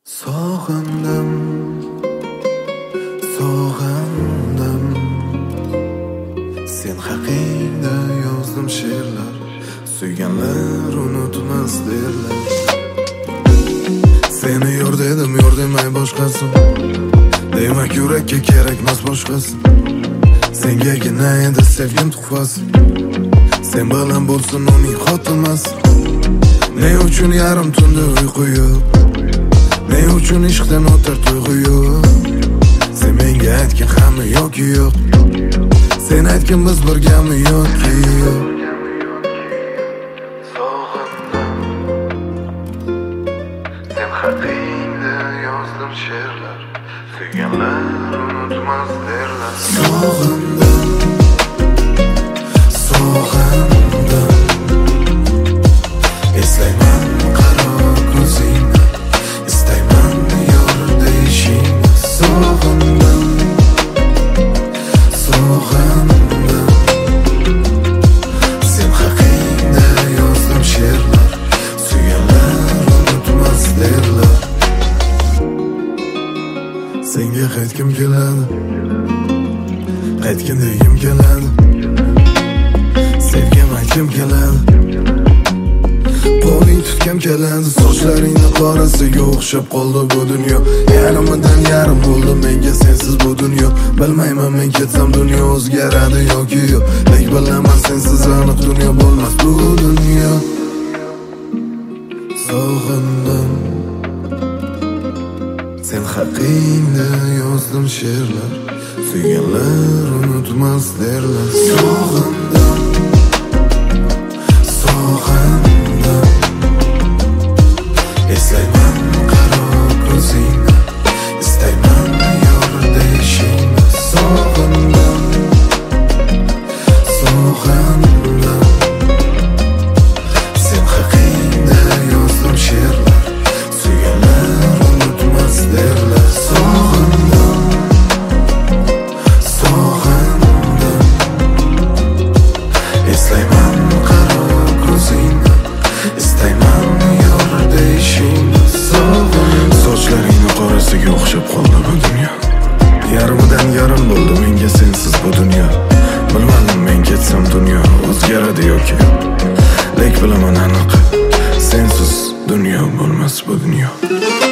Sog'indim, sog'indim. Sen haqingda yozdim she'rlar, suyganlar unutmas derlar. Seni yor dedim, yor demay boshqasi. Demak yurakka kerakmas boshqasi. Sengagina edi sevgim tuhfasi. Sen bilan bo'lsin uning xotimasi. Ne uchun yarim tunda uyqu yo'q, ne uchun ishqdan o'tar tuyg'u yo'q. Sen menga aytgin hamma yoki yo'q, sen aytgin biz birgami yoki yo'q. Sog'indim, sen haqingda yozdim she'rlar, suyganlar unutmas derlar. Sog'indim, sog'indim. Eslayman qaro ko'zingni, istayman yor deyishingni. Sog'indim, sog'indim. Sen haqingda yozdim she'rlar, suyganlar unutmas derlar. Senga qaytgim keladi, qaytgin degim keladi, sevgim aytgim keladi, qo'ling tutgim keladi. Sochlaringni qorasiga o'xshab qoldi bu dunyo. Yarimidan yarim bo'ldi menga sensiz bu dunyo. Bilmayman men ketsam dunyo o'zgaradi yoki yo'q, lek bilaman sensiz aniq dunyo bo'lmas bu dunyo. Sog'indim, sen haqingda yozdim she'rlar, suyganlar unutmas derlar. Sog'indim, sog'indim. Eslayman qaro ko'zingni, istayman yor deyishingni. Sog'indim, sog'indim. Sen haqingda yozdim she'rlar, suyganlar unutmas derlar. Sog'indim, sog'indim. Eslayman qaro ko'zingni, istayman yor deyishingni. Sog'indim. Sochlaringni qorasiga o'xshab qoldi bu dunyo. Yarimidan yarim bo'ldi menga sensiz bu dunyo. Bilmadim men ketsam dunyo o'zgaradi yoki yo'q, lek bilaman aniq sensiz dunyo bo'lmas bu dunyo.